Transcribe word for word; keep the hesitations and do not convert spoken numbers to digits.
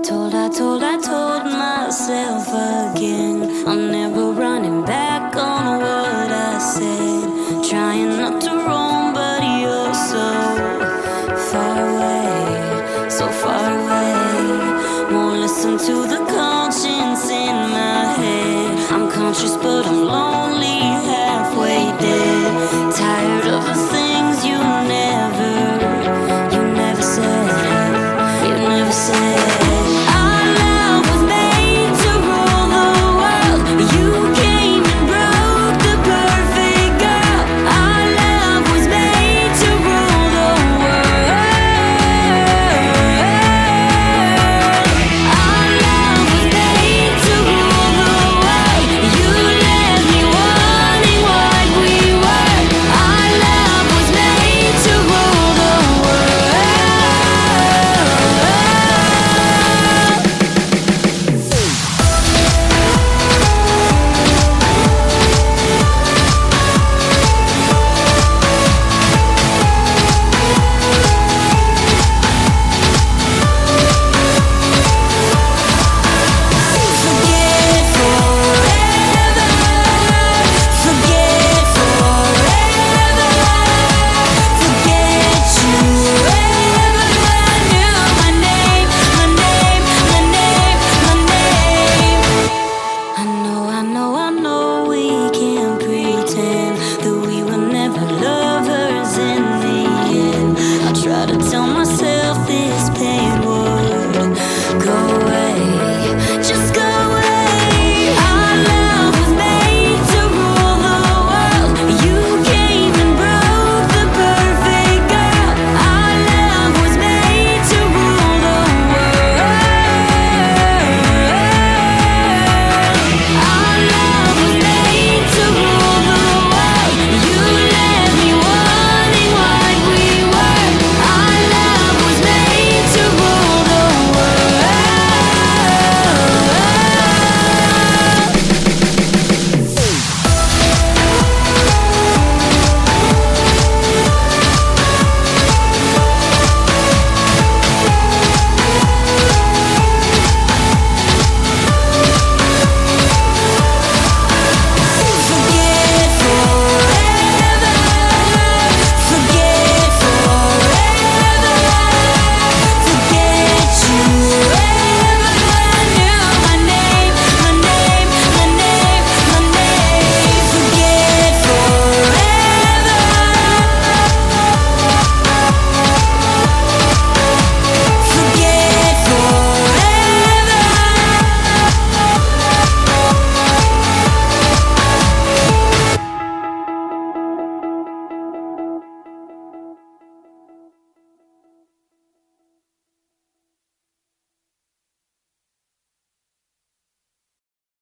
Told, I told, I told myself again, I'm never running back on what I said. Trying not to roam, but you're so far away, so far away. Won't listen to the conscience in my head. I'm conscious, but I'm lonely.